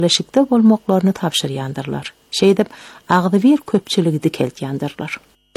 birleşikde bolmaklaryny tapşyrýandyrlar. Şeýdip agdy bir köpçüligi dikeltýandyrlar.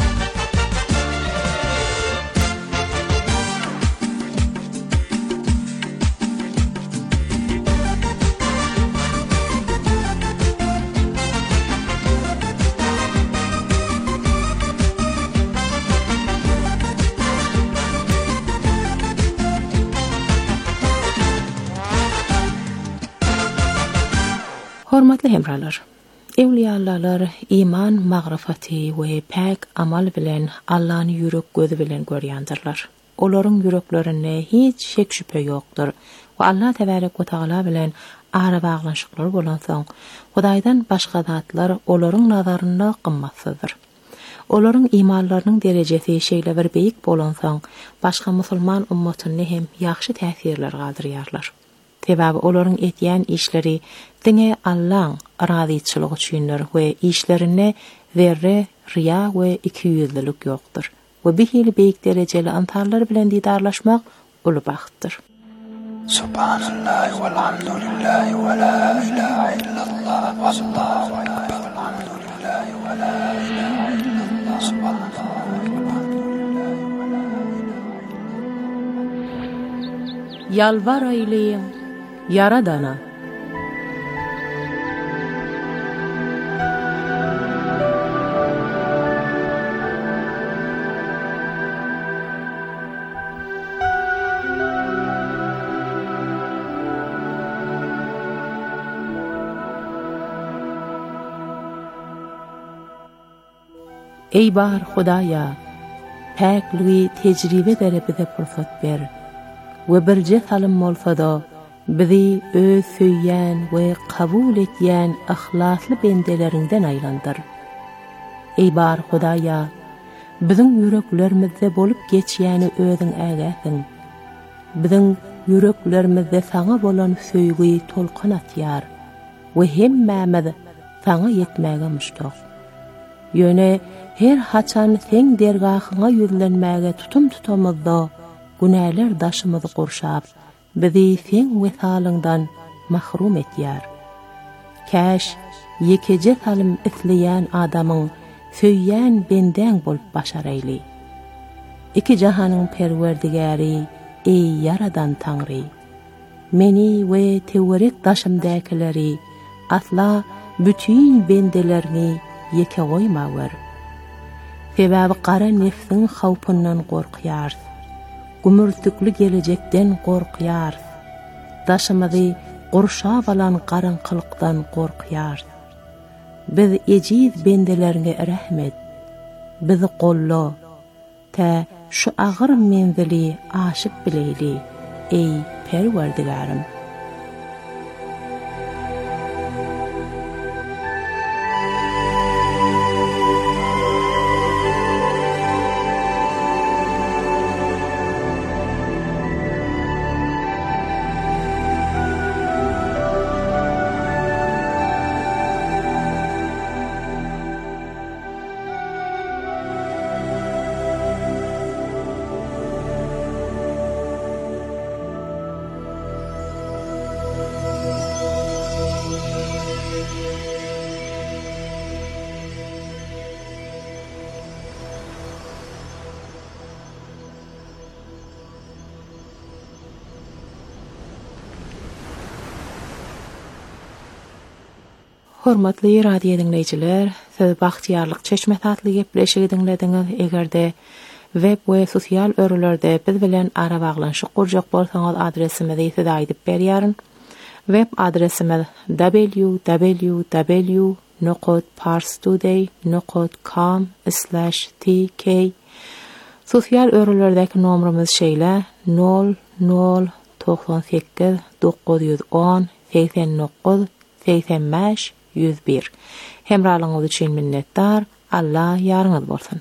Hormatly hemralar, ewliýalar iman, magryfaty we pek amal bilen Allahyny ýürek gözü bilen görýändirler. Olaryň yüreklerinde hiç şek şüphe ýokdur. We Allah tebarek we taala bilen ara baglanşyklar bolan soň, Hudaýdan başga zatlar olaryň nazarynda gymmatsyzdyr. Olaryň imanlarynyň derejesi şeýle bir beýik bolan soň, başga musulman ummatyny hem ýaxşy täsirler galdyrýarlar. Sebäbi olaryň etýän işleri diňe Allahyň razyçylygy üçindir we işlerine zerre riya we ikiyüzlülük ýokdur. We bihili beýik derejeli antarlar bilen didarlaşmak uly bagtdyr. Subhanallah walhamdulillah ve la ilahe illallah wallahu ekber walhamdulillah ve la ilahe illallah subhanallah walhamdulillah ve la ilahe. Yalvar eyleyin Yaradana. Ey bar Hudaýa, päkligi tejribe derepide pursat ber. We birje salim bolsa-da bizi öz söýýän we kabul etýän ihlasly bendelerinden aýlandyr. Ey bar Hudaýa, biziň yüreklerimizde bolup geçýäni özüň ägäsiň. Biziň yüreklerimizde saňa bolan söýgüi tolkan atýar we hemmämiz saňa ýetmäge muştak. Ýöne her haçan sen dergahyňa ýüzlenmäge tutum tutamyzda günäler daşymyzy gurşap, bizi sen wesalyňdan mahrum etýär. Käş ýekije salim isleýän adamyň söýýän benden bolup başar eýli. Iki jahanyň perwerdigäri, ey Yaradan Taňry, meni we tewerek daşymdakyleri asla bütün bendelerini yeke goýmawar. Sebäbi gara nefsiň hawpyndan gorkýar. Gümürtükli gelecekden gorkýar. Daşymyzy gurşap alan garankylykdan gorkýar. Biz ejiz bendelerine rahmet. Bizi golla. Ta şu agyr menzili aşyp bileyli. Ey Perwerdigarim. Hormatly radio dinleyijiler, siz Bagtyarlyk Çeşme tatly gepleşigi dinlediňiz. Egerde web we sosial örülerde biz bilen ara baglanşyk gurjak bolsaňyz adresimizi size aýdyp berýäryn. Web adresimiz www.parstoday.com/tk. Sosial örülerdäki nomerimiz şeýle 0098 910 89 85 101. Hemralyňyz üçin minnetdar. Allah ýarňyz bolsun.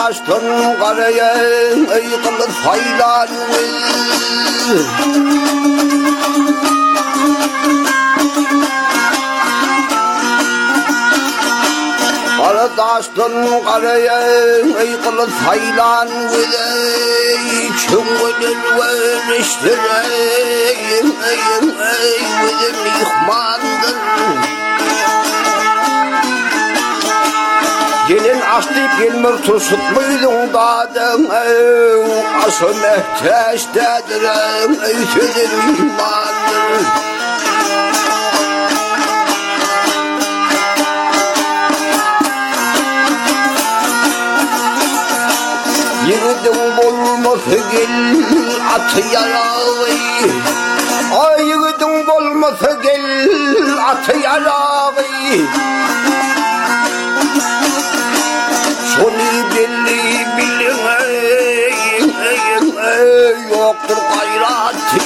daştın karaya yıkılır faylan Kara daştın karaya yıkılır faylan Çöngülür veriştireyim Bizim ihmandır Gelin açtık gelmir tutmuydun dadın Ası mehteştedir Ötüdür imandır Yiğidin bolması gel atı yarağı Ay yiğidin bolması gel atı yarağı Sonu belli bilin yoktur gayratı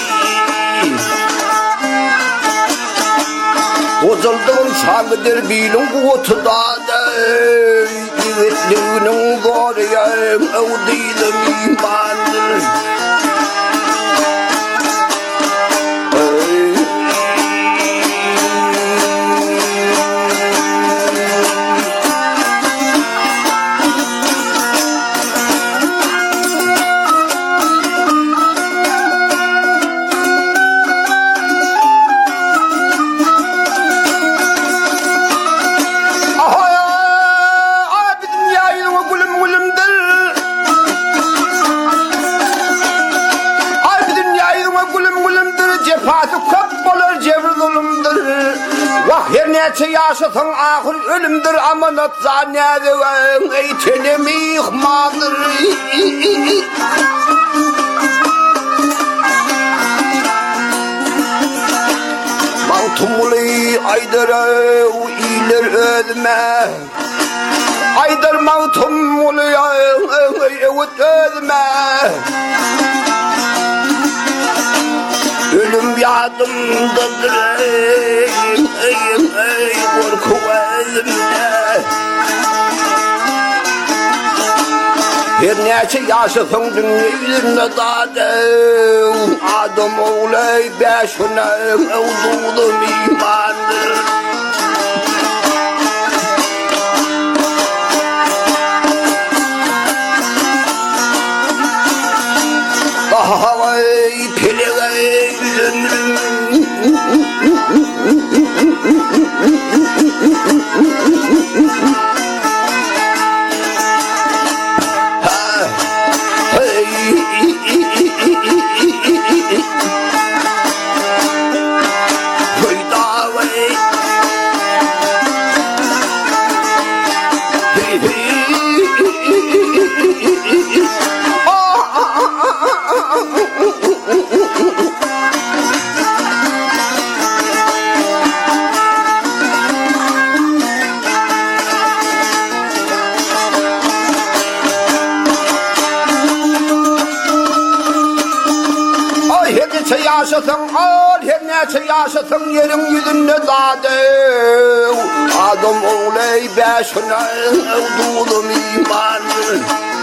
Bozulduğun sanıdır bilin kutuda da Yiğitliğinin var ya evdiyle imandır Her nece yaşatın ahir ölümdür amanat zannede eytenem ihmandır Mağtumulu aydıra iyiler ödme Aydır mağtumulu ödme Ölüm yadımdadır korku elimde Her nece yaşasın dünyayla dade Adam oğlay beşine evdudum imandır Daha peleğe ömrüm yaşasın al her nece yaşasın yerin yüzünde dade Adam oğlay beşine evdudum imandır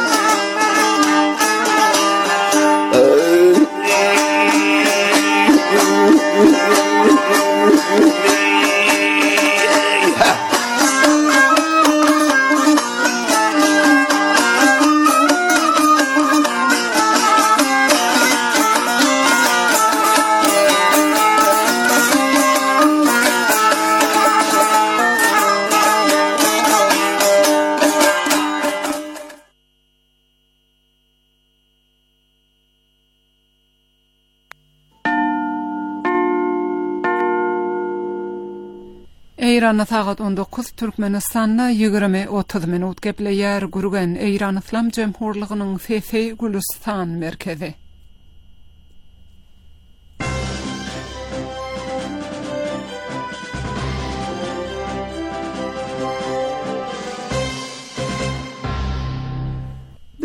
İran'a saat 19 Türkmenistan'da 20-30 minut gepleyer gurgen İran İslam Cemhurluğu'nun sesi Gülistan merkezi.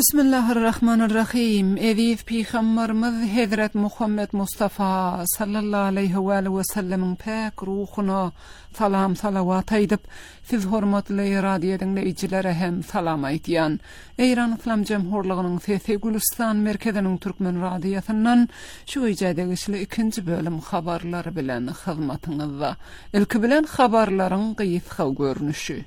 Bismillahirrahmanirrahim. Eviz Peygamberimiz Hazret Muhammed Mustafa sallallahu aleyhi ve sellemin pek ruhuna salam salavat aýdyp, siz hormatly radio dinleýijilere hem salam aýtýan. Eýran Islam Jemhurlygynyň Sesi Gülistan merkeziniň Türkmen radiosundan şu ýerde ikinci bölüm habarlary bilen hyzmatyňyzda. Ilki bilen habarlaryň gyýyska görnüşi.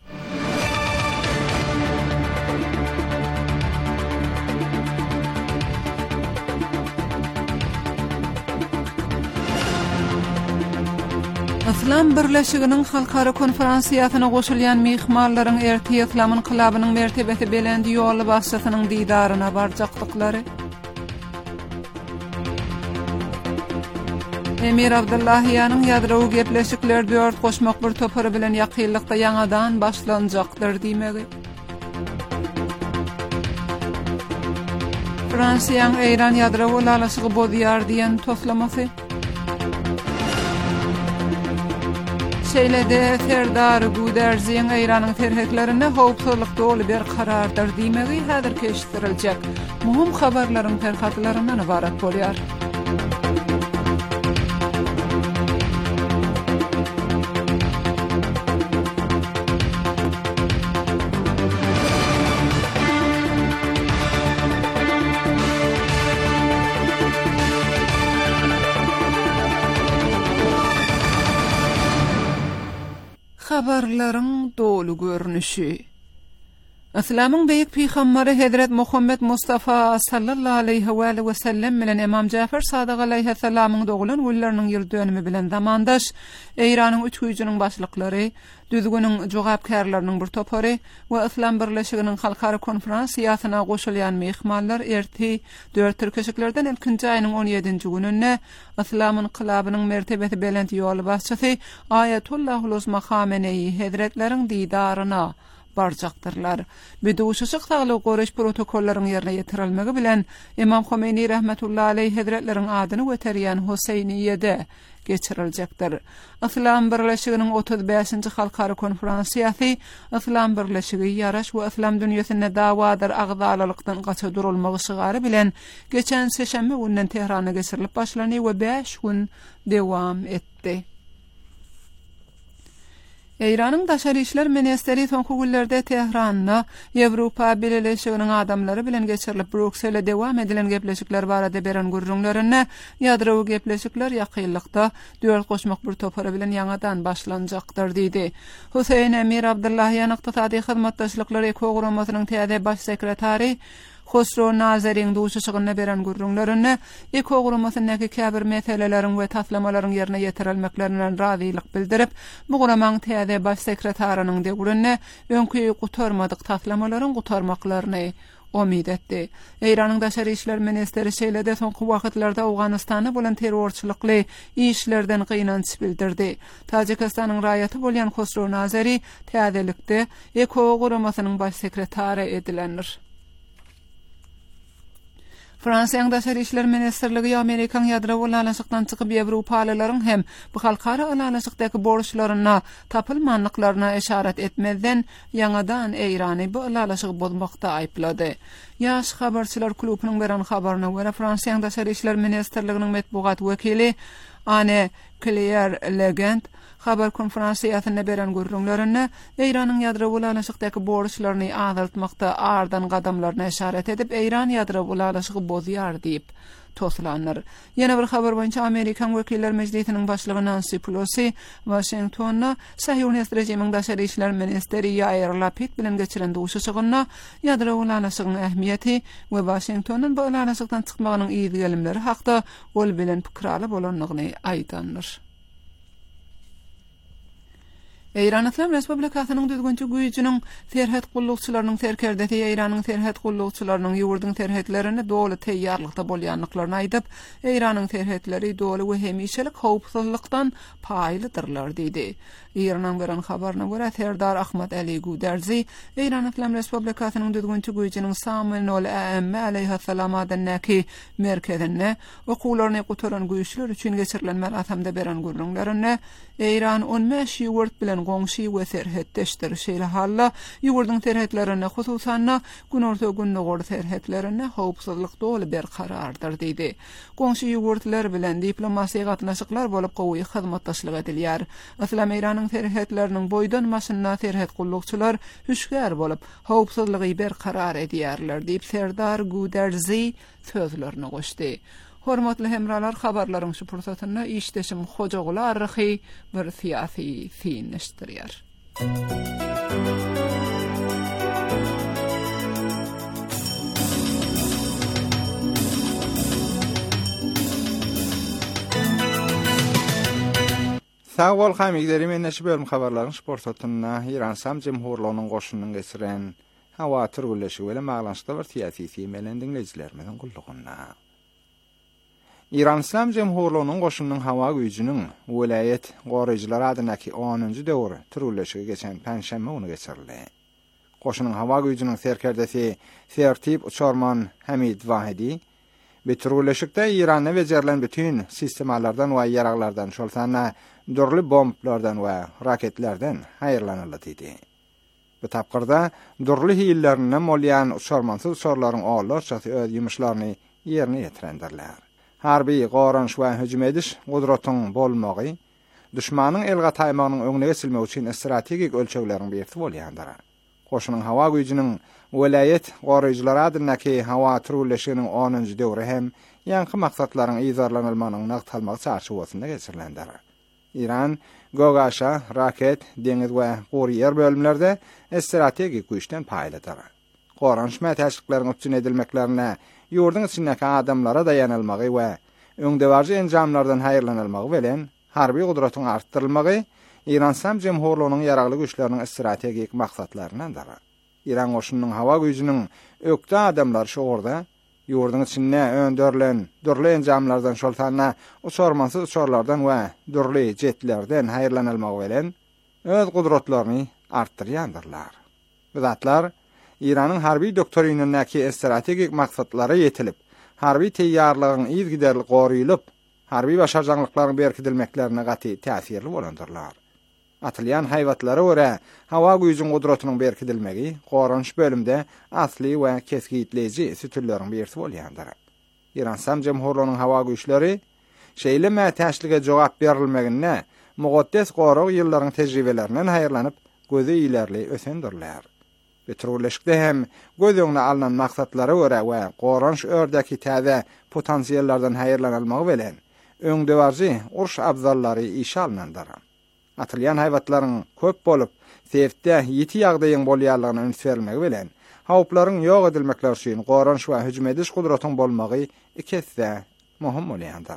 İslam Birleşiginiň halkara konferensiýasyna goşulýan mihmanlaryň erti İslam inqilabynyň mertebesi belendi ýoly başçysynyň didaryna barjakdyklary. Emir Abdullahiýanyň ýadrowy gepleşikler 4 goşmak bir topary bilen ýakynlykda ýangadan başlanjakdyr diýmegi. Fransiýanyň Eýran ýadrowy ulaşygy bozýar diýen toslamasy. Şeýlede Serdar Guderziň Eýranyň terhetlerine howpsuzlyk dolu bir karardyr diýmegi häzir keşdiriljek. Muhim habarlaryň terhatlaryndan ibarat bolýar. Habarlaryň dolu görnüşi. Islamyň beýik peýgamberi Hazret Muhammed Mustafa sallallahu aleyhi ve sellem bilen Imam Jafer Sadyk aleyhi salamyň doglan güllarynyň ýyldönümi bilen zamandaş Eýranyň üç güýjüniň başlyklary, düzgüniň jogapkärlarynyň bir topary we Islam Birleşiginiň halkara konferensiýasyna goşulýan mehmanlar erti 4 türkeşiklerden ilkinji aýynyň 17-nji gününe Islam inqilabynyň mertebesi belenti ýoly başçysy Ayatullahul Uzma Khamenei Hazretleriň didaryna barjaktyrlar. Beduşuşyk saglyk goraş protokollaryň ýerine ýetirilmegi bilen Imam Khomeini rahmetullahi aleyhi hazretleriň adyny göterýän Huseyniýede geçiriljekdir. Islam Birleşiginiň 35-nji halkara konferensiýasy Islam Birleşigi ýaraş we Islam dünýäsinde dawadyr agzalylykdan gaça durulmagy şygary bilen geçen seşembe günden Tehrana geçirilip başlany we 5 gün dewam etdi. Eýranyň daşary işler ministeri soňky günlerde Tehranyna Ýewropa Birleşiginiň adamlary bilen geçirilip Brüksele dewam edilen gepleşikler barada beren gurrunlaryna ýadrowy gepleşikler ýakynlykda 4 goşmak bir topary bilen ýangadan başlanjakdyr diýdi. Huseyn Emir Abdullahiýan ykdysady hyzmatdaşlyklary programasynyň täze baş sekretary Hosro Nazeriň duşuşygyna beren gurrunlaryna ekogramasynyň käbir meseleleriň we taslamalaryň ýerine ýetirilmeklerinden razylyk bildirip, bu guramaň täze baş sekretarynyň degurine öňkü gutarmadyk taslamalaryň gutarmaklaryny umid etdi. Eýranyň daşary işler ministeri şeýlede soňky wagtlarda Awganystana bolan terrorçylykly işlerden gynanç bildirdi. Tajikistanyň raýaty bolýan Hosro Nazeri täzelikde ekogramasynyň baş sekretary edilenir. Fransiýanyň daşary işler ministerligi Amerikan ýadrowy ulaşykdan çykyp Ýewropalylaryň hem bu halkara ulaşykdaky borçlaryna tapylmanlyklaryna işaret etmeden ýangadan Eýrany bu ulaşygy bozmakda aýplady. Ýaş habarçylar klubynyň beren habaryna görä Fransiýanyň daşary işler ministerliginiň medbugat wekili Anne Claire Legend habar konferensiýasyna beren gurrunlaryna Eýranyň ýadrowy ulaşykdaky borçlaryny azaltmakda ardan gadamlaryna işaret edip Eýran ýadrowy ulaşygy bozýar diýip toslanır. Ýene bir habar boýunça Amerikan Wekiller Meclisiniň başlygy Nancy Pelosi Washingtonna Sahyonist rejimiň daşary işler ministeri Yair Lapid bilen geçiren duşuşygyna ýadrowy ulaşygyň ähmiýeti we Washingtonyň bu ulaşykdan çykmagynyň iýdi gelimleri hakda ol bilen pikirli bolanlygyny aýdandyr. Eýran Islam Respublikasynyň düzgünçi güýjüniň terhet gullukçylarynyň terkerdeti Eýranyň terhet gullukçylarynyň ýurdun terhetlerini dolu teýýarlykda bolýanlyklaryny aýdyp, Eýranyň terhetleri dolu we hemişelik howpsuzlykdan paýlydyrlar diýdi. Eýranyň beren habaryna görä Serdar Ahmad Ali Guderzi Eýran Islam Respublikasynyň düzgünçi güýjüniň Samanol AM aleyhi salam adanyky merkezine okuwlaryny guturan güýçler üçin geçirilen merasimde beren gurrunlaryna Eýran 15 ýurt bilen goňşy we serhetdeşdir. Şeýle halla ýurduň serhetlerine hususanna günorta gün nogor serhetlerine howpsuzlyk dolu berkarardyr diýdi. Goňşy ýurtlar bilen diplomasiýa gatnaşyklar bolup gowy hyzmatdaşlyk edilýär. Aslam Iranyň serhetleriniň boýdan maşynna serhet gullukçylar hüşgär bolup howpsuzlygy berkarar edýärler diýip Serdar Guderzi sözlerini goşdy. Hormatly hemralar, habarlaryň şu pursatyna işdeşim Hojaguly arryhy bir syýasy fiňleşdirýär. Sağ bol hamygylerim, näçe bölüm habarlaryň şu pursatyna İran Sam Jemhurlygynyň goşunynyň geçiren hawa türgülleşi we maglanşykda bir syýasy fiýmelen dinleýijilerimiň gullugyna. İran İslam Jemhurlygynyň goşunynyň hawa güýjüniň welayet goraýjylar adynaky 10-njy döwri türgülleşige geçen penşenme ony geçirildi. Goşunyň hawa güýjüniň serkerdesi Sertip Uçarman Hamid Wahidi bu türgülleşikde İranda becerilen bütün sistemalardan we ýaraglardan şolsana dörli bomblardan we raketlerden haýyrlanyldy diýdi. Bu tapgyrda dörli hiýillerini molyan uçarmansy uçarlaryň oğullarçasy öz ýumuşlaryny ýerine ýetirendirler. Harbi goranş we hüjüm ediş gudratyň bolmagy, düşmanyň elga taýmagynyň öňüne geçilmek üçin strategik ölçekleriň berdi bolýandyr. Goşunyň hawa güýjüniň welayet goraýjylary adynaky hawa türgülleşiginiň 10-njy döwri hem ýanky maksatlaryň ýazarlanylmagynyň nagtalmagy çarşawasynda geçirilendir. İran, gogaşa, raket, deňiz we gory ýer bölümlerde strategik güýçden paýladyr. Goranş mätäçliklaryň üçin edilmeklerine ýurdun içindäki adamlara dayanylmagy we öňdewarjy enjamlardan haýyrlanylmagy bilen harby gudratyň artdyrylmagy İran Sam Jemhurlygynyň ýaragly güýçleriniň strategik maksatlaryndandyr. İran goşunynyň hawa güýjüniň ökde adamlar şu orada ýurdun içinde öndürlen dörli enjamlardan şoltanna uçarmansy uçarlardan we dörli jetlerden haýyrlanylmagy bilen öz gudratlaryny artdyrýandyrlar. Bu zatlar İranyň harbi doktrinynyňky strategik maksatlary ýetilip, harbi teýýarlygyň ýygyderli goruýulyp, harbi başarjanlyklaryň berkidilmeklerine gaty täsirli bolandyrlar. Atylýan haýwatlara görä hawa güýjüniň gudratynyň berkidilmegi goranç bölümde asly we kesgitleji sütülleriň bersi bolýandyr. İran Sam Jemhurlygynyň hawa güýçleri şeýle mätäçlige jogap berilmegine mugaddes gorag ýyllaryň tejribeleriniň haýyrlanyp gözi ilerli ösendirler. Betrolleşikde hem göz öňüne alynan maksatlara görä we goranç ördäki täze potensiýallardan haýyrlanylmagy bilen öňdewarjy uruş abzallary işe alınandyr. Atylýan haýwatlaryň köp bolup, sefde ýeti ýagdaýyň bolýarlygyny öňsürilmegi bilen hawplaryň ýok edilmekleri üçin goranç we hüjüm ediş gudratyň bolmagy ikisi möhüm bolýandyr.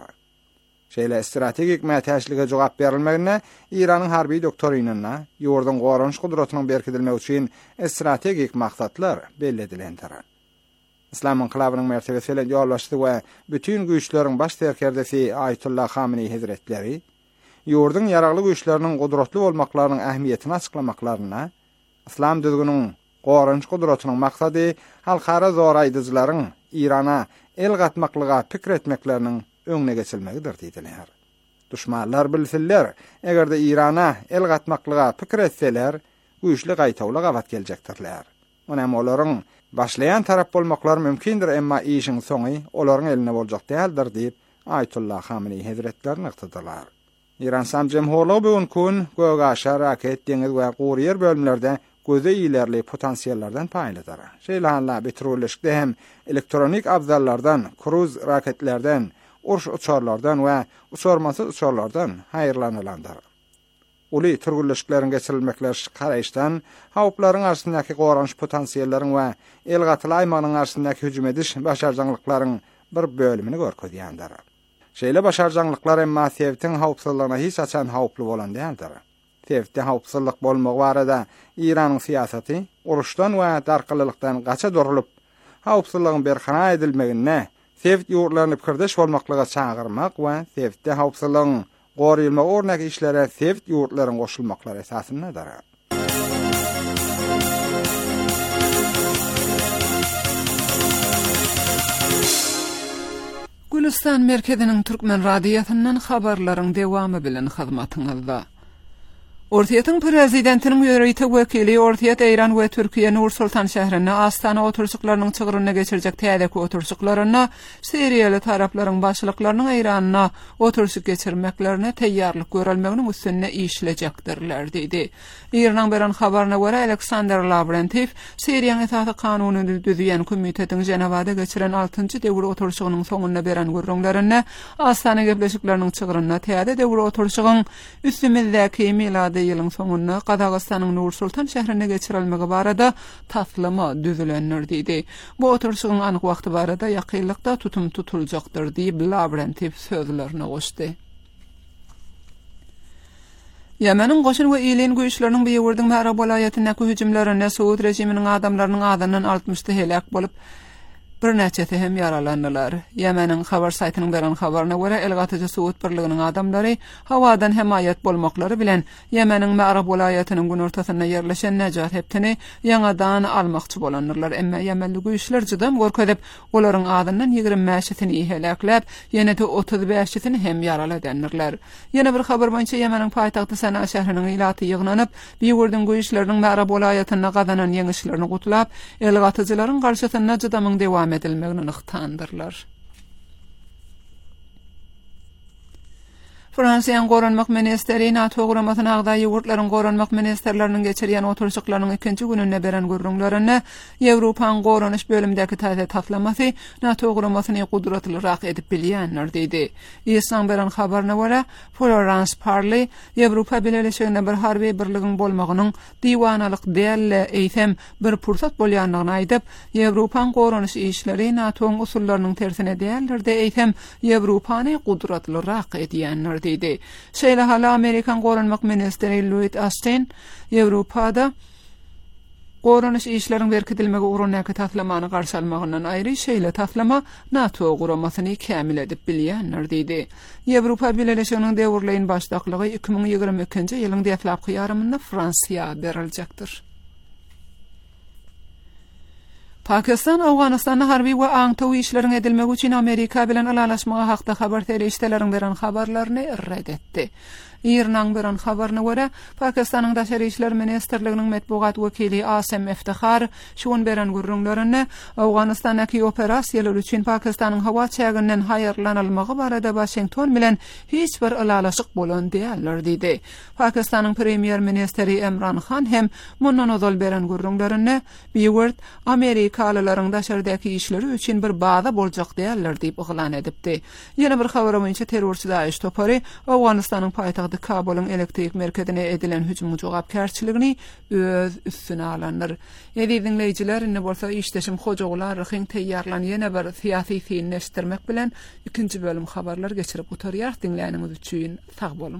Şeýle strategik mätäçlige jogap berilmegine İranyň harbi doktrinyna ýurdun goranç gudratynyň berkidilmegi üçin strategik maksatlar belli edilendir. İslam inqilabynyň mertebesi bilen ýollaşdy we bütün güýçleriň baş serkerdesi Ayatullah Khamenei Hazretleri ýurdun ýaragly güýçleriniň gudratly bolmaklarynyň ähmiýetini açyklamaklaryna, İslam düzgünüň goranç gudratynyň maksady halkara zoraýdyjylaryň İrana el gatmaklyga pikir etmekleriniň öňüne geçilmegidir diýdiler. Düşmanlar bilsinler, egerde İrana el gatmaklyga pikir etseler, güýçli gaýtawly gabat geljekdirler. Onam olaryň başlayan tarap bolmaklary mümkindir, emma işiň soňy olaryň eline boljak däldir diýip Ayatullah Khamenei Hazretleri nykdydylar. İran Sam Jemhurlygy bugun gogaşa, raket, deňiz we gory ýer bölümlerde göze ilerli potensiýallardan paýladyr. Şeýle betrolleşikde hem elektronik abzallardan, kruz raketlerden, uruş uçarlardan we uçarmasy uçarlardan haýyrlanylandyr. Uly türgülleşikleriň geçirilmekleri garaýşdan hawplaryň arasyndaky goranç potensiýallaryň we el gatlaýmanyň arasyndaky hüjüm ediş başarjanlyklaryň bir bölümini görkezýändir. Şeýle başarjanlyklar emma sevtiň hawpsuzlygyna hiç açan hawply bolan däldir. Sevti hawpsuzlyk bolmagy barada İranyň siýasaty uruşdan we darkylykdan gaça durulup, hawpsuzlygyň berhana edilmegine, sevt ýurtlaryny pikirdeş bolmaklyga çağırmak we sevti hawpsuzlygyň goraýylma ornak işlere sevt ýurtlaryň goşulmaklary esasyndadyr. Gülistan merkeziniň Türkmen radiýasyndan habarlaryň dewamy bilen hyzmatyňyzda. Ortiyatın prezidentinin ýöreýte wekili Ortiyat Eýran we Türkiýe Nur Sultan şäherine Astana oturşyklarynyň çygyryna geçirjek täzeki oturşyklaryna Siriýaly taraplaryň başlyklarynyň Eýranyna oturşyk geçirmeklerine teýýarlyk görülmeginiň üstüne işlejekdirler diýdi. Eýranyň beren habaryna görä Alexander Lavrentiev Siriýanyň etaty kanunyny düzüýän komitetiň Jenewada geçiren 6-njy döwür oturşygynyň soňuna beren görüňlerine Astana gepleşikleriniň çygyryna täze döwür oturşygyň üstümizdäki milady ýylyň soňuna Qazaqstanyň Nur Sultan şäherine geçirilmegi barada taslama düzülenler diýdi. Bu oturşygyň anyk wagty barada ýakynlykda tutum tutuljakdyr diýip Lavrentiev sözlerine goşdy. Yemenin goşun we ýylyň güýçleriniň bu ýewirdiň Ma'rab welaýatyndäki hüjümlerine Suud rejiminiň adamlarynyň adandan 60 helak bolup bir näçesi hem yaralandylar. Yemenin habar saytynyň beren habaryna görä Elgatyjy Suud birliginiň adamlary hawadan hemaýat bolmaklary bilen Yemenin Ma'rab welaýatynyň gün ortasyna ýerleşen Najat heptini ýaňadan almakçy bolanlar. Emma Yemenli güýçler jydam görkezip olaryň adandan 25-sini helaklap, ýene-de 35-sini hem yaraladanlar. Ýene bir habar boýunça Yemenin paýtagty Sana şäheriniň ilaty ýygnanyp, ýewirdiň güýçleriniň Ma'rab welaýatyna gazanan ýeňişlerini gutlap, Elgatyjylaryň garşysyna jydamyň dewam edilmegini ıhtandırlar. Fransiýanyň goranmak ministeri NATO guramasyna agdaý ýurtlaryň goranmak ministerleriniň geçirýän oturşyklarynyň 2-nji gününe beren görüňlerini Ýewropanyň goranyş bölümdäki täze taslamasy NATO guramasyny gudratlyrak edip bilýänler diýdi. Ýesan beren habaryna görä Florence Parly Ýewropa Birleşigine bir harby birligiň bolmagynyň diwanalyk dälle eýsem bir pursat bolýanlygyny aýdyp, Ýewropanyň goranyş işleri NATO'nyň usullarynyň tersine däldirde eýsem Ýewropany gudratlyrak edýänler diýdi. Şeýle hala Amerikan goranmak ministeri Louis Austin Ýewropada goranyş işleriň berkitilmegi ugrunäki taslamany garşy almagyndan aýry şeýle taslama NATO guramasyny kämil edip bilýänler diýdi. Ýewropa Birleşiginiň döwürleýin başdaklygy 2022-nji ýylyň detlapky ýarymynda Fransiýa beriljakdyr. Pakistan Awganistanda harby we aňtaw işleriň edilmegi üçin Amerika bilen alalaşmaga hakda habar terişdeleriň beren habarlaryny reddetdi. İran beren habaryna görä Pakistanyň daşary işler ministrliginiň medpugat wekili Asem Iftihar şuň beren görüňlerini Awganistandaky operasiýalar üçin Pakistanyň hawa çäginden haýyrlanylmagy barada Washington bilen hiç bir alalaşyk bolan diýerler diýdi. Pakistanyň premier ministeri Imran Khan hem mundan ozal beren görüňlerini biwert Amerikalylaryň daşardaky işleri üçin bir baza boljak diýerler diýip ýylan edipdi. Ýene bir habar boýunça terrorçy Daesh topary Awganistanyň paýtagty Kabul'un elektrik merkezine edilen hücumga jogapkärçiligini öz üstüne alanlar. Ýa-da dinleýijiler indi bolsa işdeşim hojaglar ryhyň teýýarlan ýene bir syýasy fiilneşdirmek bilen 2-nji bölüm habarlar geçirip oturýar. Dinläniňiz üçin sag bolun.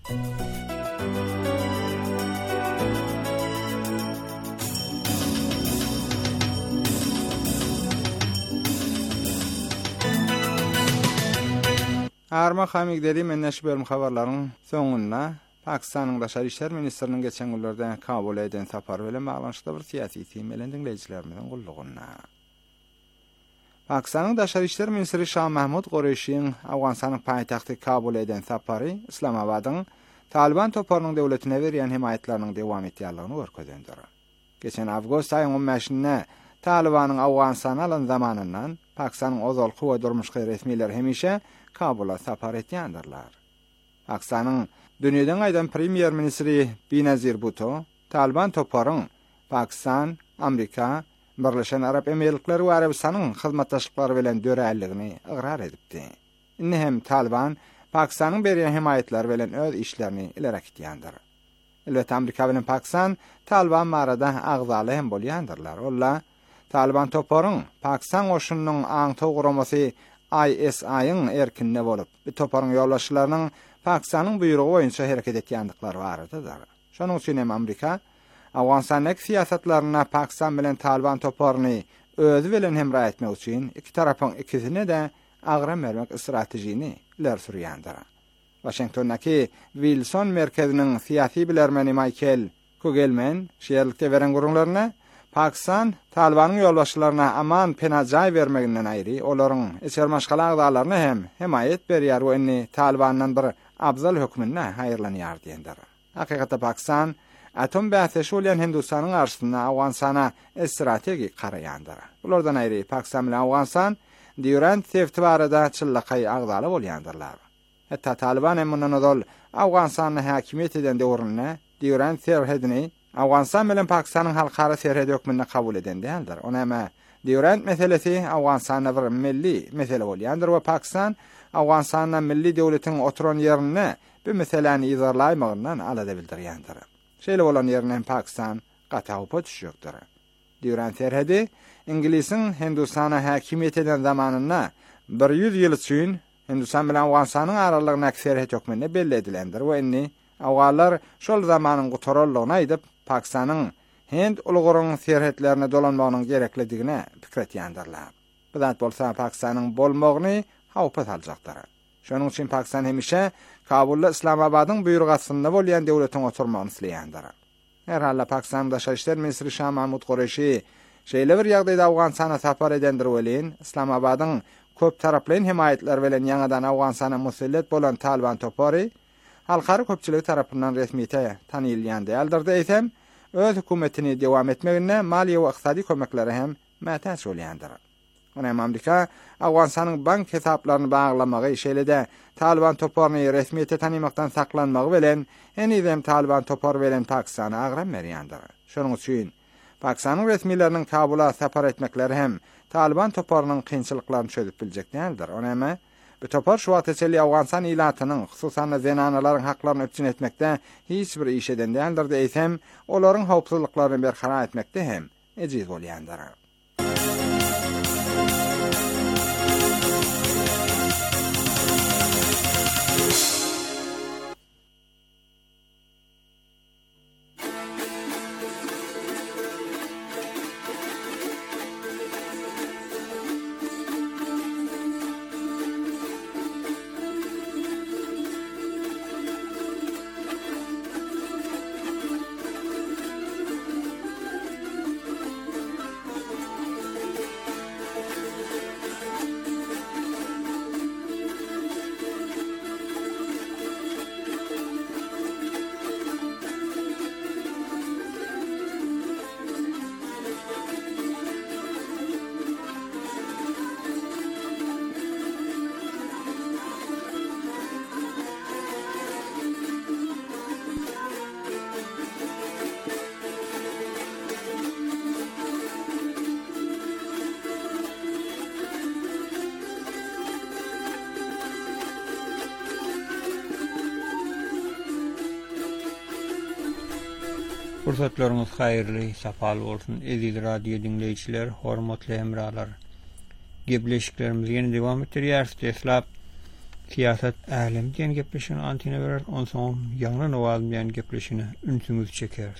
Arma hamigderi menneş bölüm habarlaryň soňuna Pakistanyň daşary işler ministriniň geçen günlerde Kabul eden sapar bilen baglanşykda bir syýasy teýmelen dinleýijilerimiň gullugyna. Pakistanyň daşary işler ministri Şah Mahmud Qureşiň Awganistanyň paýtagty Kabul eden sapary Islamabadyň Taliban toparynyň döwletine berýän himaýetlarynyň dewam etýärligini görkezýändir. Geçen awgust aýynyň 15-nde Talibanyň Awganistana alan zamanyndan Pakistanyň ozal howa durmuşky resmiler hemişe Kabul'a sapar etýändirler. Pakistanyň dünýeden aýdan premier ministri Benazir Bhutto Taliban toparyň Pakistan, Amerika, Birleşen Arap Emirliklari we Arabistanyň hyzmatdaşlyklary bilen döräligini ygrar edipdi. Indi hem Taliban Pakistanyň berýän himaýetler bilen öz işlerini ileri etýändir. Elbetde Amerika bilen Pakistan Taliban marada agzaly hem bolýandylar. Ola Taliban toparyň Pakistan goşunynyň aňtaw guramasy ISI'ň erkinne bolup, bu toparyň ýollaşyklarynyň Pakistanyň buýrugy boýunça hereket etýändiklari baradadyr. Şonuň üçin hem Amerika Awganistandaky siýasatlaryna Pakistan bilen Taliban toparyny özü bilen hemra etmek üçin iki tarapyň ikisine de agram bermek stratejini ileri sürýändir. Washingtondaky Wilson merkeziniň siýasy bilermeni Michael Kugelman şeýerlikde beren görüňlerini Pakistan Talibanyň ýolbaşçylaryna aman penajay bermeginden aýry, olaryň esermaşgaly agdalaryna hem himaýet berýär we inni Talibandan bir abzal hökmüne haýyrlanýar diýendir. Hakykatda Pakistan atom bähesi bolýan Hindustanyň garşysynda Awganistana strategik garaýandyr. Bulardan aýry Pakistan bilen Awganistan Durant tefti barada çyllakay agdaly bolýandyrlar. Hatta Taliban hem mundan odol Awganistanyň häkimiýet eden döwründe Durant serhedini Awganistan bilen Pakistanyň halkara serhed hökmüne kabul eden däldir. Onama Durant meselesi Awganistanyň bir milli mesele bolýandyr we Pakistan Awganistanyň milli döwletiň oturan ýerine bu meseleni izarlaýmagyndan alada bildirýändir. Şeýle bolan ýerine Pakistan gataw düşýärdir. Durant serhedi İngilisin Hindustana häkimiýet eden zamanynda 100 ýyl üçin Hindistan bilen Awganistanyň aralygyna serhed hökmüne belli edilendir we inni Awganlar şol zamanyň gutarallygyna aýdyp Pakistanyň Hind ulguryň serhetlerine dolanmagynyň gereklidigine pikir etýändirler. Bu zat bolsa Pakistanyň bolmagyny hawpa saljakdyr. Şonuň üçin Pakistan hemişe Kabulda Islamabadyň buyrugysynda bolýan döwletiň oturmagyny isleýändir. Her halla Pakistan Daşary işler ministri Şah Mahmud Qureshi şeýle bir ýagdaýda Awganistana sapar edendir welin Islamabadyň köp taraply himayetler bilen ýangadan Awganistana musallat bolan Taliban topary halkary köpçülik tarapyndan resmiýete tanylýan däldir diýsem, öz hökümetini dowam etmegine maliýe we ykdysady kömekleri hem mätäç bolýandyr. Onam Amerika Awganistanyň bank hesaplaryny baglamagy şeýle-de Taliban toparyny resmiýete tanymakdan saklanmagy bilen enizem Taliban topar bilen Pakistana agram berýändir. Şonuň üçin Pakistanyň resmiýetleriniň Kabula sapar etmekleri hem Taliban toparynyň kynçylyklaryny çözüp biljek däldir. Onama bu topar şu wagt içinde Awganistan ilatynyň, hususan zenanalaryň haklaryny öpçün etmekde hiç bir iş eden däldir diýsem, olaryň howpsuzlyklaryny berhara etmekde hem ejiz bolýandyr. Fursatlarınız hayırlı, sapal olsun. Eziz radyo dinleyiciler, hormatly hemralar. Gepleşiklerimiz yeni devam ettirýär. Eslap siýasat älim diýen gepleşini antine berer. Onsoň ýangy nowaz diýen gepleşini ünsüňiz çeker.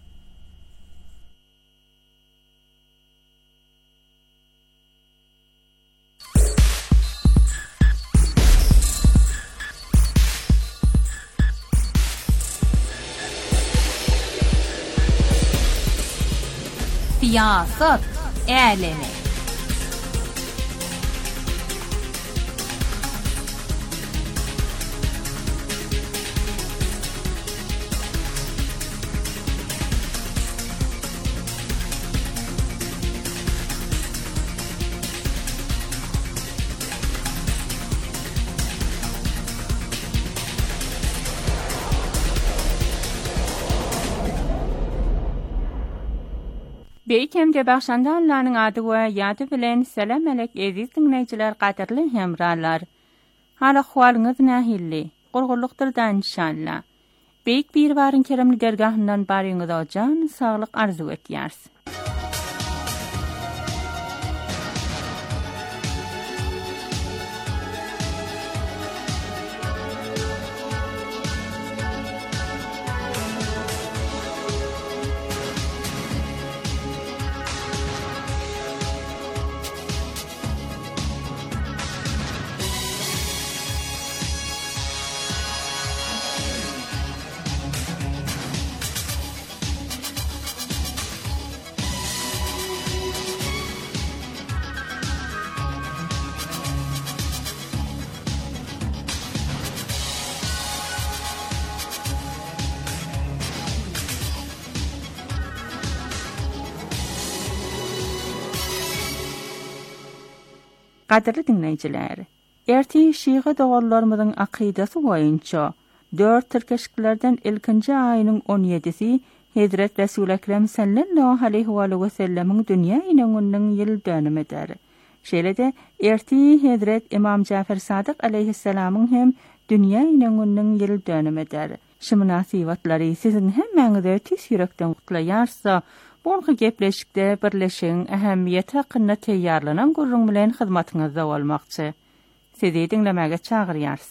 Siyasat älemi. Beýkemde başlandanlaryň ady we ýady bilen selam alek eziz dinleýijiler, gaderli hemralar. Hala hwalyňyz nähilli, gurgurlukdyrdan inşallah. Beýik bir baryn keremli dergahyndan baryňyz ojan saglyk arzu etýärs. Qadirli dinleyiciler, erti şiğe doğullarımızın akidası boyunca 4 Türkeşiklerden ilkinci ayının 17'si Hazret Resul Ekrem sallallahu aleyhi ve sellem'in dünya inanının yıl dönümüdür. Şöyle de erti Hazret İmam Cafer Sadık aleyhisselam'ın hem dünya inanının yıl dönümüdür. Şu münasibatları sizin hemmeňize tüs yürekden kutlayarsa, bu gepleşikde birleşiň ähemmiyeti hakkında teýýarlanan gurrun bilen hyzmatyňyzda bolmakçy. Sizi dinlemäge çagyrýarys.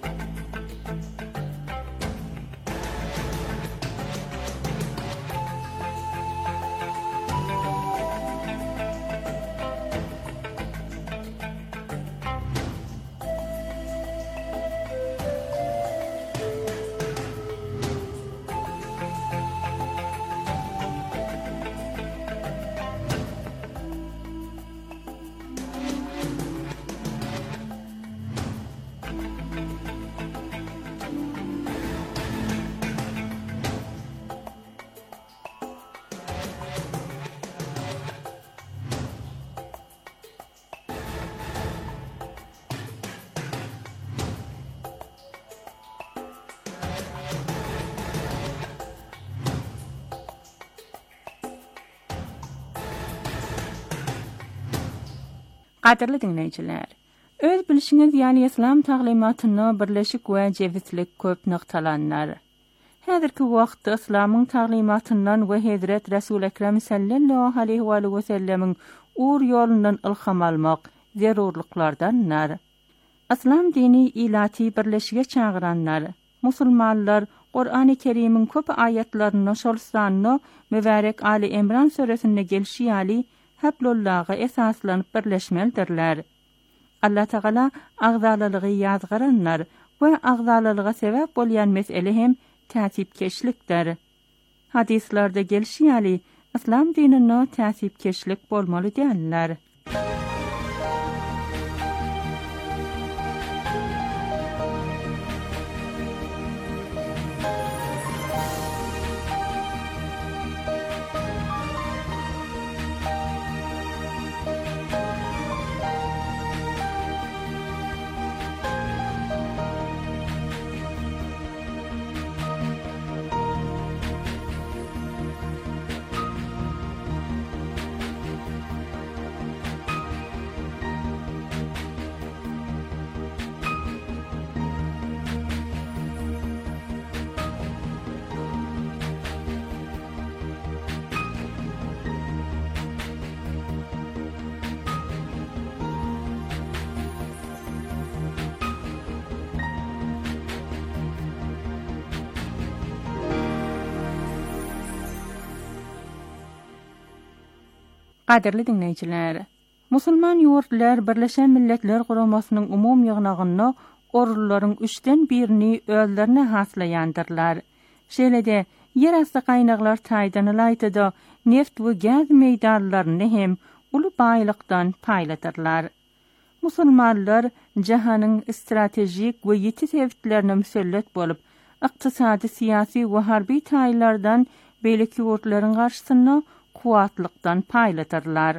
Qadirli dinleyiciler, öz bilişiniz yani İslam taglimatyny birleşik we jewitlik köp noktalanlar. Häzirki wagtda İslamyň taglimatyndan we Hazret Resul Ekrem sallallahu aleyhi ve sellem'in ur ýolundan ilham almak zerurluklardan nar. İslam dini ilati birleşige çağıranlar, musulmanlar Qur'an-ı Kerim'in köp ayetlerini şol sanny mübarek Ali İmran suresinde gelşýäli Hablullah'a esaslanıp birleşmelidirler. Allah Teala agzalylygy ýazgyranlar we agzalylyga sebäp bolýan mesele hem täsipkeşlikdir. Hadislerde gelşýäli İslam dinine täsipkeşlik bolmaly diýerler. Qadirli dinleyiciler, musulman ýurtlar Birleşen Milletler Guramasının umum ýygnagyny orulların 3-den 1-ni özlerine haslaýandyrlar. Şeýle-de ýerasty gaýnaklar taýdanylaýdy, neft we gaz meýdanlaryny hem uly baýlykdan paýlatyrlar. Musulmanlar jahanyň stratejik we ýeti sebitlerine müsellet bolup, ykdysady, syýasy we harby taýlardan beýleki ýurtlaryň garşysyna kuwatlykdan paýlatyrlar.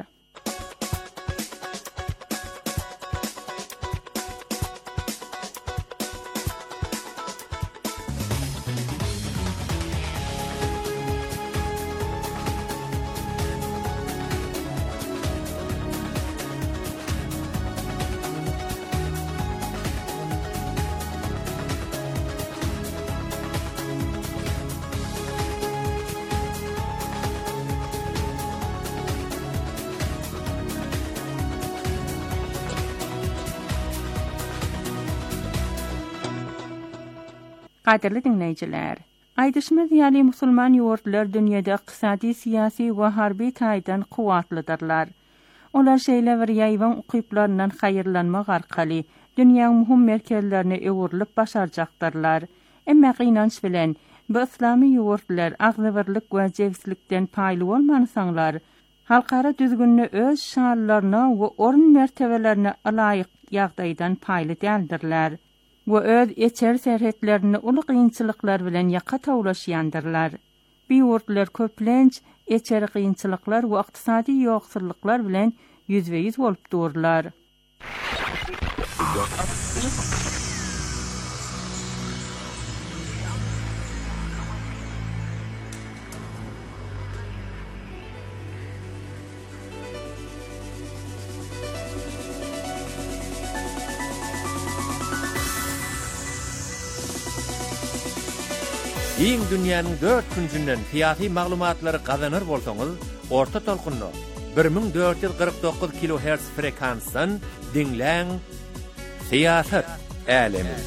Qadirli dinleyiciler, aýdyşmaz ýaly musulman ýurtlar dünýede ykdysady, syýasy we harby taýdan kuwatlydyrlar. Olar şeýle bir ýaýwan ukyplaryndan haýyrlanmak arkaly dünýäň muhim merkezlerine öwrülip başarjaktyrlar. Emma gynanç bilen bu islamy ýurtlar agzybirlik we jewslikden paýly bolmansaňlar, halkara düzgünni öz şanlaryna we orun mertebelerine alaýyk ýagdaýdan paýly däldirler. Ve öz eçer serhetlerini uly gynçylyklar bilen ýaka tawlaşýandyrlar. Bu ýurtlar köplenç eçer gynçylyklar we ykdysady ýoksulluklar bilen ýüzbe ýüz bolup durlar. Iň dünýäniň 4 küncünden siyasi maglumatlary gazanır bolsaňyz, orta tolkunny 1449 kHz frekansdan dinläň. Siýasat älemi.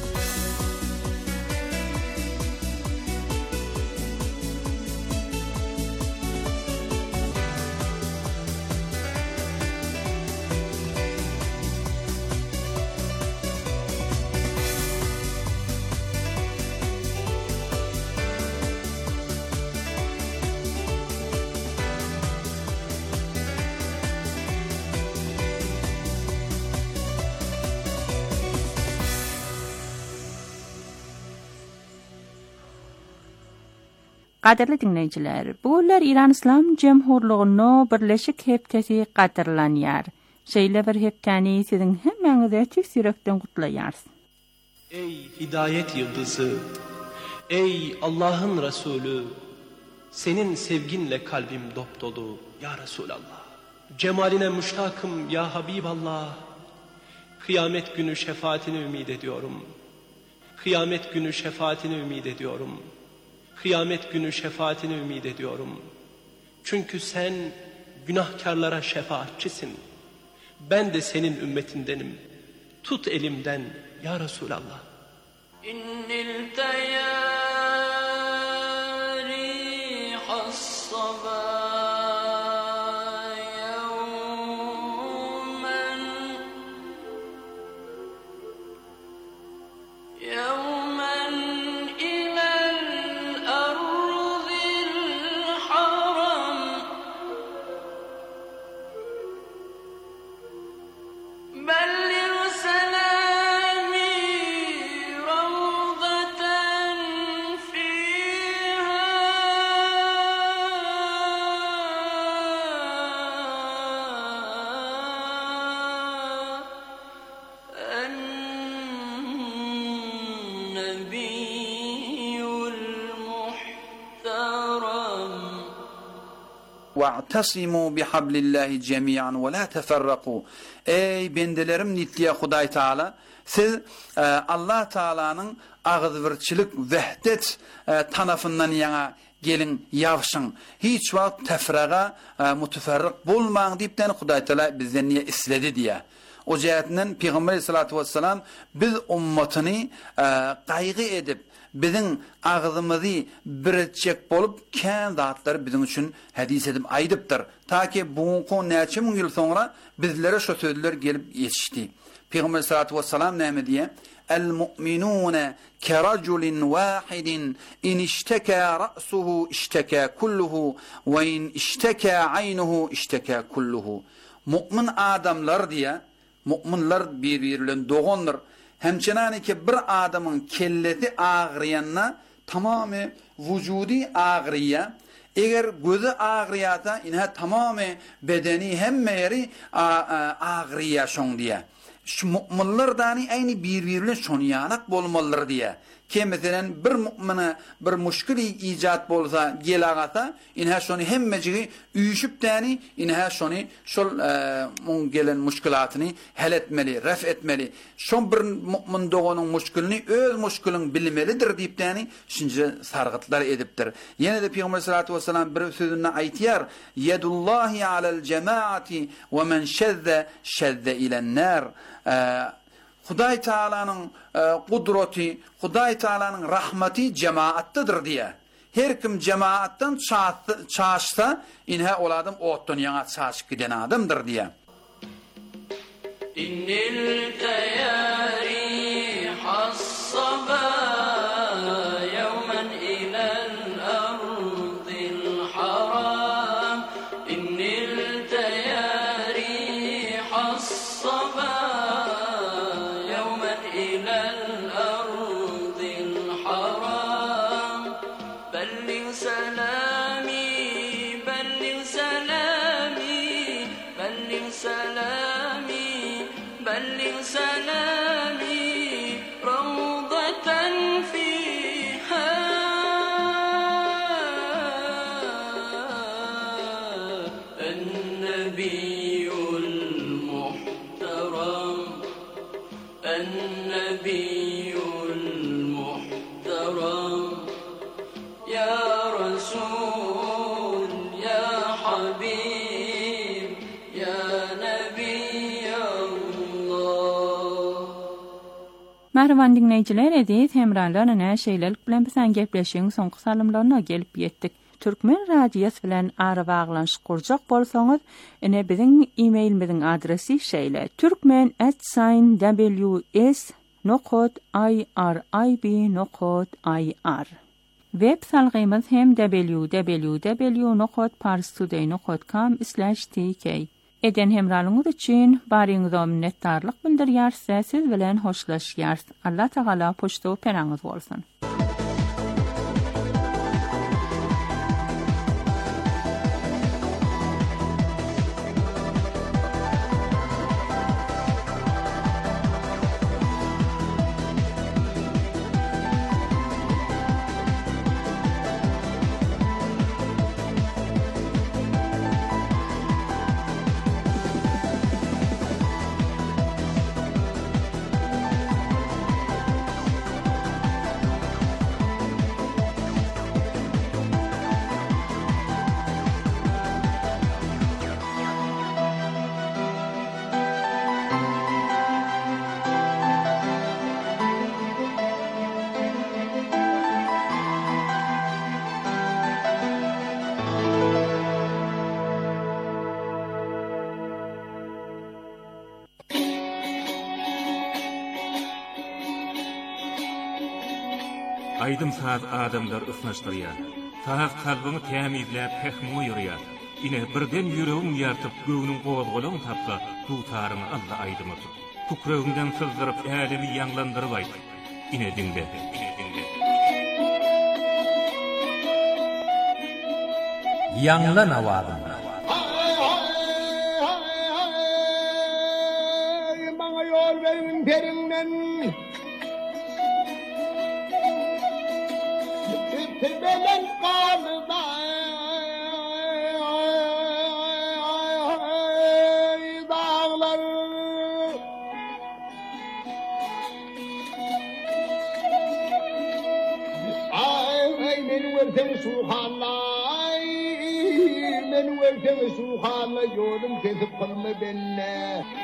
Qadirli dinleyijiler, bular İran İslam Jemhurlugyny birleşik hepdesi gatirlanýar. Şeýle bir hepdäni siziň hemmeňize çyk sürekden gutlaýar. Ey hidayet yıldızı, ey Allah'ın Resulü, senin sevginle kalbim dopdolu ya Resulallah. Cemaline müştakım ya Habiballah. Kıyamet günü şefaatini ümid ediyorum. Kıyamet günü şefaatini ümid ediyorum. Kıyamet günü şefaatini ümid ediyorum. Çünkü sen günahkarlara şefaatçisin. Ben de senin ümmetindenim. Tut elimden ya Resulallah. İnnil tayari hassaba وَاعْتَصِمُوا بِحَبْلِ اللّٰهِ جَمِيعًا وَلَا تَفَرَّقُوا. Ey bendelerim nitliye Hudaý Taala, siz Allah Taalanyň agzybirçilik wehdet tanafyndan ýana gelin ýawşyň. Hiç wagt tefraga mutaferrik bolmaň diýipden Hudaý Taala bizden niye isledi diýe. O jähetinden Peygamber sallallahu aleyhi ve sellem biz ummatyny gaýgy edip bizim ağzımızı biretçek bolup kän zatlar bizim üçün hadis edip aýdypdyr. Taki buňky näçe müň ýyl soňra bizlere şo sözler gelip ýetişdi. Peygamber sallallahu aleyhi ve sellem näme diýe? El-mu'minûne keraculin wahidin in işteka ra'suhu işteka kulluhu ve in işteka aynuhu işteka kulluhu. Mu'min adamlar diye, mu'minlar bir-birinden dogonlar. Hemçinani ki bir adamın kelleti ağrıyanna tamamı vücudi ağrıya, eğer gözü ağrıyata inha tamamı bedeni hemmeyeri ağrıya şon diye. Şu mu'minler dani aynı birbirine şonyanak bolmalılar diye. Ki mesela bir mu'mine bir müşkili icat bolsa gelagata inha şonu hemmeciği üyüşüp dani inha şonu şol mun gelen müşkilatını hal etmeli, ref etmeli. Şon bir mu'min doğanın müşkilini öz müşkilin bilmelidir diýip dani şunca sargıtlar edipdir. Yine de Peygamber sallallahu aleyhi ve sellem bir sözünde aytýar: "Yedullahi alel cemaati ve men şezze şezze ilen nar." Hudaý Taalanyň kudreti, Hudaý Taalanyň rahmeti cemaatdydyr diýe. Her kim cemaatdan çaşsa, inha ol adam otdan ýaňa çaşyp giden adamdyr diýe. İnnil tayari hassaba yawman ilal ardil haram. İnnil tayari hassaba سلامي بلغ سلامي Merhaban dinleyiciler, edis hemralarına şeýlelik bilen bizen gepleşiň soňky salymlaryna gelip ýetdik. Türkmen radiosu bilen ara baglanşyk kurjak bolsaňyz, ene biziň e-mailimiziň adresi şeýle: turkmen@ws.irib.ir. Web salgymyz hem www.parstoday.com/tk. Eden hemralyňyz üçin baryňyza minnetdarlyk bildirýärsiz, siz bilen hoşlaşýars. Allah Taala poşto peraňyz bolsun. Aydym saat adamlar ısnaşdyrýar. Taaq kalbyny tämizläp pehmi ýürýär. Ine birden ýüregiň ýartyp göwnüň gowazgalagyny tapsa, tutaryny Allah aýdymy. Tukragyndan sızdyryp älemi ýanglandyryp aýdy. Ine diňde. Ýanglan awady. Maňa ýol berin perinden. Tebelen qalda dağlar ay men wertem suhanlay men wertem suhanlay yolum kesip qalma benne.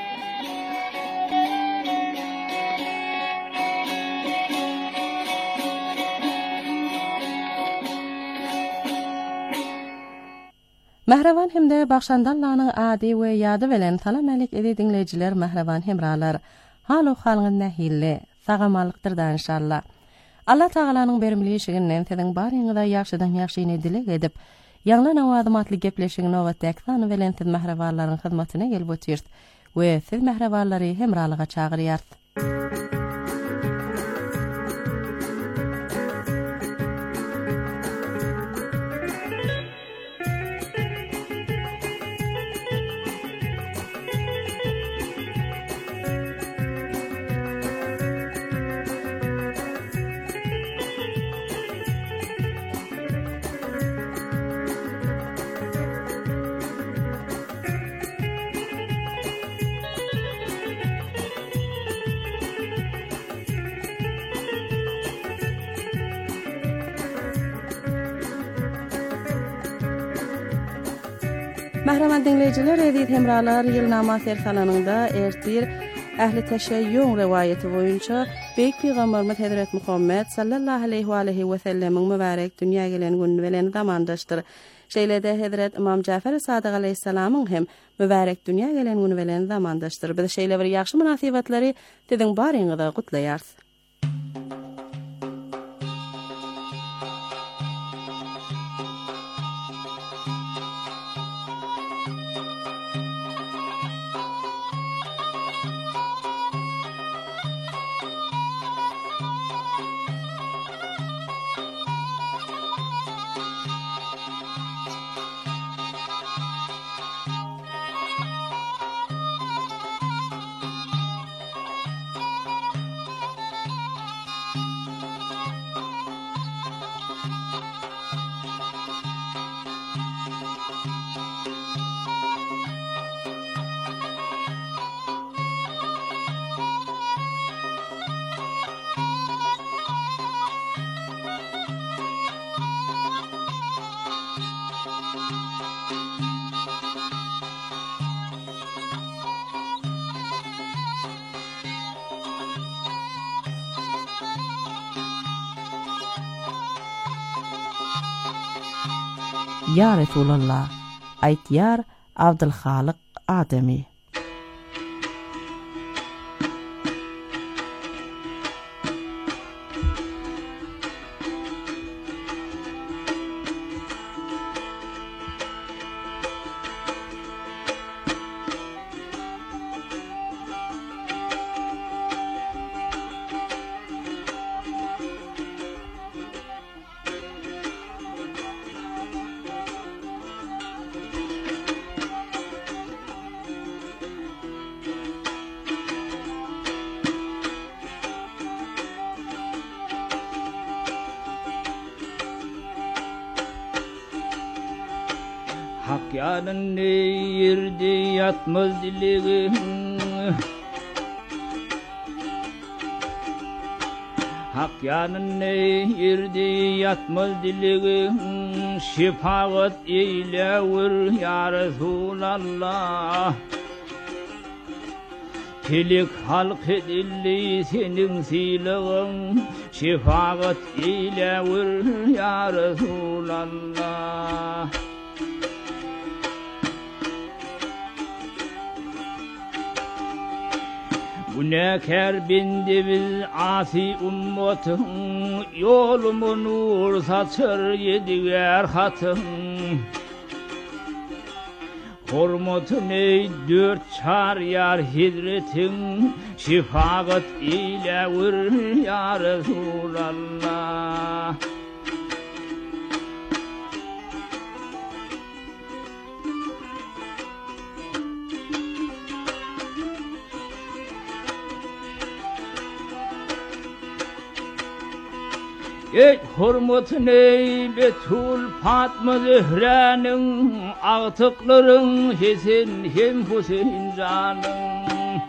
Mehrevan hemde Bakşandallanyň ady we ýady bilen salam alek edi dinleyijiler, mehrevan hemralar. Halu halgyň nähille, sagamalykdyrdan inşallah. Allah Tagalanyň bermilişiginden siziň baryňyza ýagşydan ýagşyny dilek edip, ýanglan awadymatly gepleşigiň nowatdaky sany bilen siz mehrewanlaryň hyzmatyna gelip ötýärt we siz mehrewanlary hemralyga çagyrýar. Mehreman dinleyijiler, edit hemralar ýylnama sersananyňda ertir ähli teşeyyün rewayeti boýunça Beýik Peýgamberimiz Hazrat Muhammed sallallahu aleyhi we sellemiň mübarek dünýä gelen günü bilen zamandaşdyr. Şeýlede Hazrat İmam Jafer Sadyk aleyhissalamyň hem mübarek dünýä gelen günü bilen zamandaşdyr. Biz şeýle bir ýaxşy munasabatlary siziň baryňyzda gutlaýars. Ya Resulallah, aytýar Abdulhalyk Ademy. Hak yanın yerde yatmaz dileğim, hak yanın yerde yatmaz dileğim, şefaat eylewir ya Resulallah. Telik halk edildi senin silığın, şefaat eylewir ya Resulallah. Günahkar bendimiz asi ummatın, yolumu nur saçır yediler hatın. Hurmatını dört çar yar hidretin, şefaat eylewir ya Resulallah. Ey hurmatını Betul Fatma Zühre'nin, ağtıkların Hesen hem Hüseyin canın.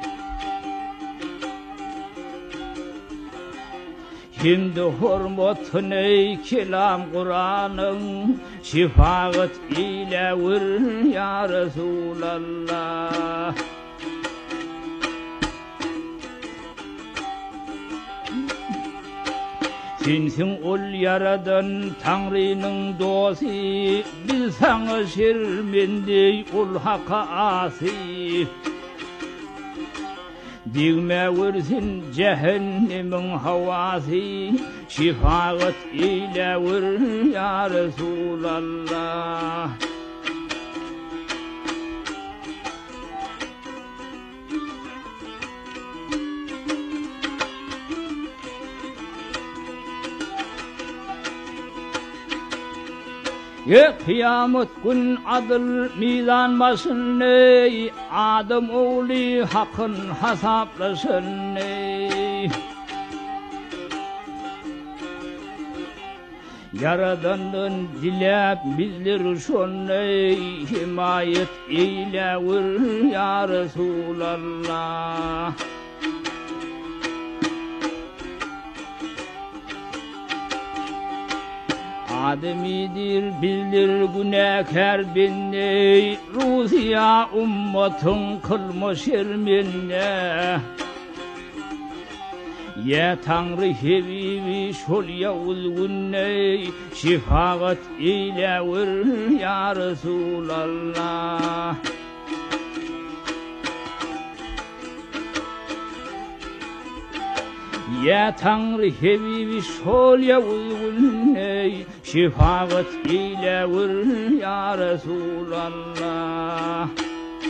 Şimdi hurmatını kelam Kur'an'ın, şefaat eylewir ya Resulallah. Sensin ol yaradan Tanrı'nın dosi, biz sana şermendi ol haka asi. Digme versin cehennemin havasi, şefaat eylewir ya Resulallah. Kıyamet gün adıl mizan başını, Adam oğlu hakkın hesaplasın. Yaradandan dilep bizler şonu, himayet eylewir ya Resulallah. Ademidir bizler günahkar benne, Rusiya ummatın kılma şermenne. Ya Tanrı Habibi şol yavuz günne, şefaat eylewir ya Resulallah. Ya Tanrı Habibi şol yavuz günne, şefaat eylewir ya Resulallah.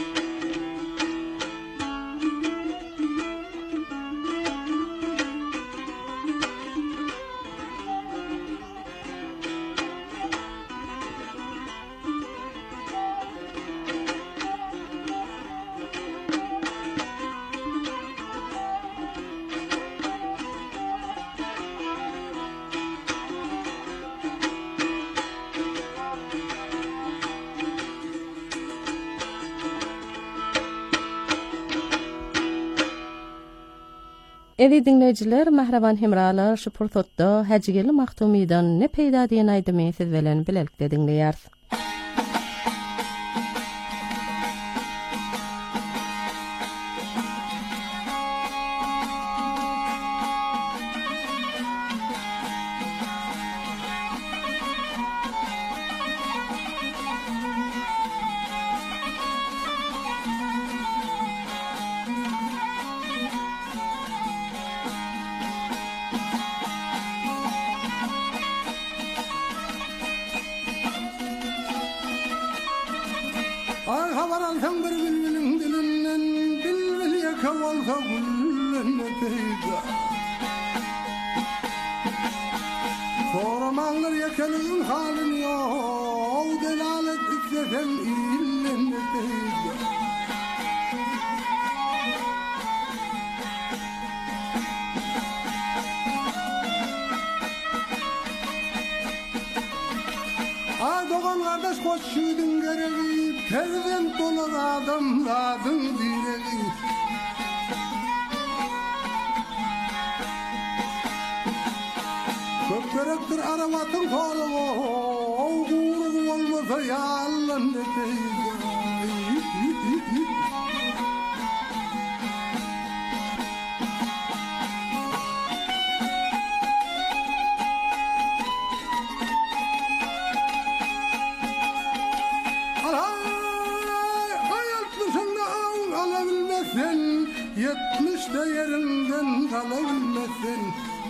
Edi dinleyiciler, mahraban hemralar, şu pursatda Hacigeli Mahtumi'dan ne peýda diýen aýdymy siz bilen bilelikde dinleýäris. varalsan bir bilbilin dilinden bilbil yaka olsa güllenne teyze soramanlar yakalığın halini yok delalet ikleten illenne teyze Doğan kardeş koşuydun gereği Prezent olan adamladın direği Köpkerektir aravatın kolu Uğurgu olmasa yallan ne teyze Yetmişte yerinden kalabilmesin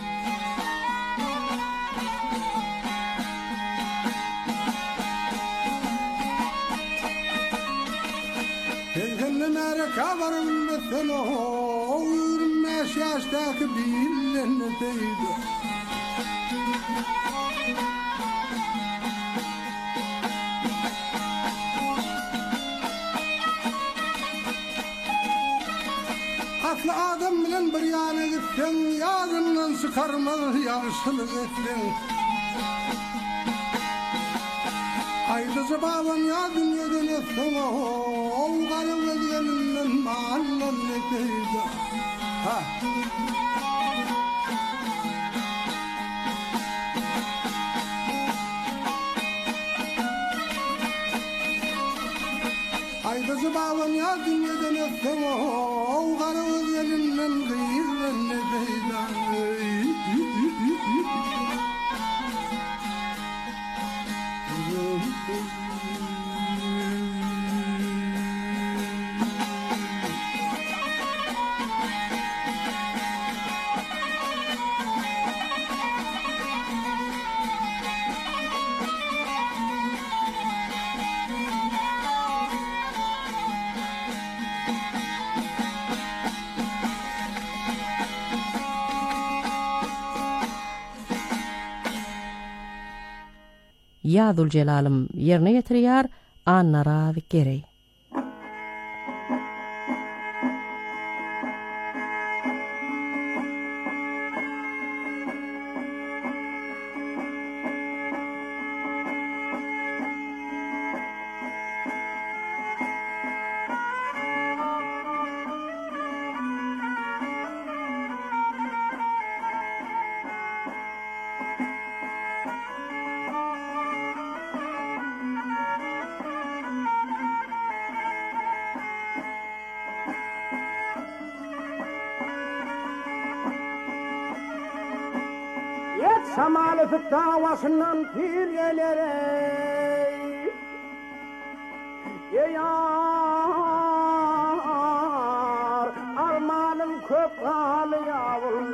Teyzenle mereka varabilmesin o 25 yaştaki bilene teyze Aslı adam bilen bir yana gitsen Yazından çıkarmaz yaşlılık etsen Aydızı baban ya dünyadan etsen O karı vediyelinden mahallen ne teyze Aydızı baban ya dünyadan etsen O karı vediyelinden gıyırlen ne teyze Yadul Celalım yerine getiriyar Annara ve Gerey. Samalı davasından pirgelere yar armanın köp halı yavrum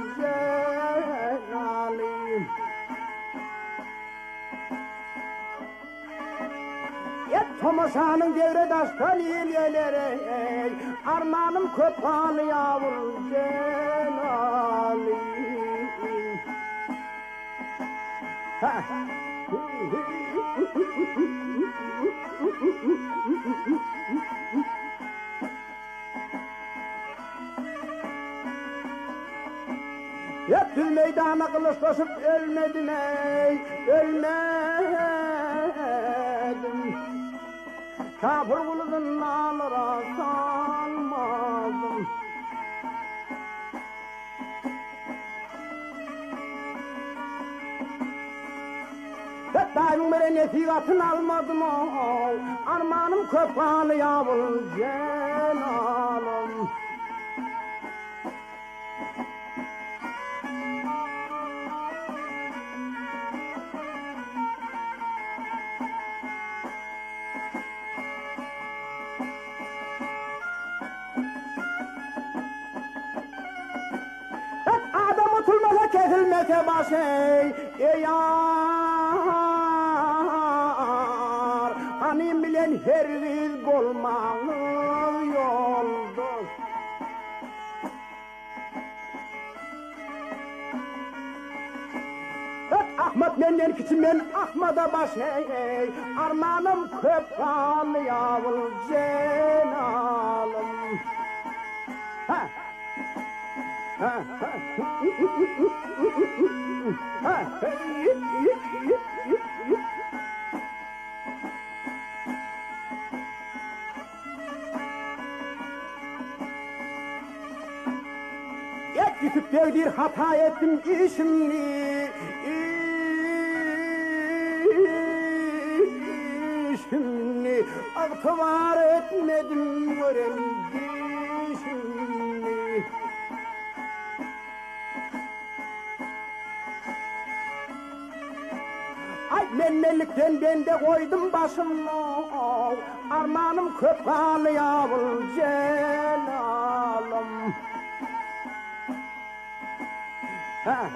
Celal'im Tomaşanın devre daştan ilgelere armanın köp halı yavrum Celal'im Yattı meydana kılıçlaşıp ölmedim ey, ölmedim Kafir kuludun nalıra salmadım Daim bere nesihatın almadım o Armanım köpağını yavrum Celal'ım Adam oturmasa kesilmese başı ey yar Hanim bilen perviz bolmağı yoldur. Ahmet menden kiçim men Ahmada baş hey, armanım köp kanlı yavul cenalım. Ha. Ha. Ha. Yetişip bir hata ettim işimni. Şimdi aktıvar etmedim öğrendi şimdi. Ay menmelikten ben de koydum başımı, armanım köp kanlı yavul cenalım. Ha.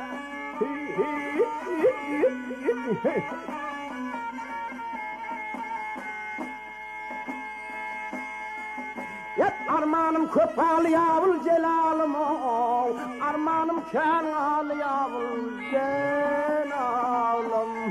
Yap armanım köpalı yavul celalım, armanım kanalı yavul celalım.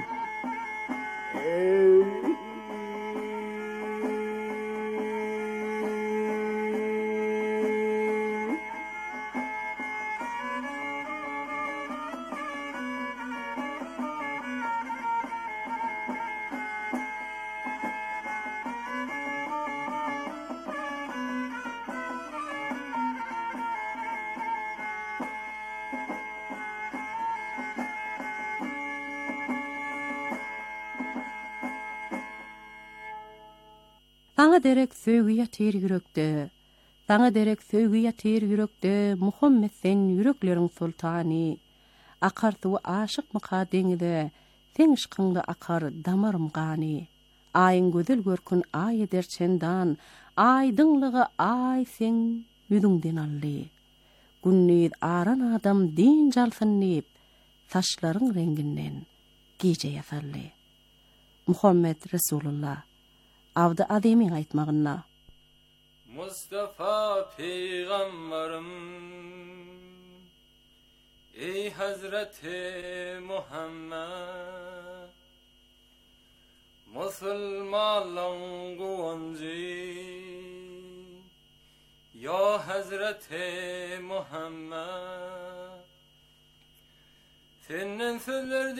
Sana derek söýgü ýatyr ýürekde, sana derek söýgü ýatyr ýürekde, Muhammed sen ýürekleriň sultany. Akar suwy aşyk makadeňde, sen ışkyňda akar damarym gany. Aýyň gözel görkün aý eder çendan, aýdyňlygy aý sen ýüzüňden ally. Günnüz aran adam din jalsyn nip, saçlaryň renginden gije ýasally. Muhammed Resulullah avda ademiň aýtmagyna. Mustafa peygamberim, ey Hazreti Muhammed, Musulmanlaryň gowanjy, ya Hazreti Muhammed, senin sözler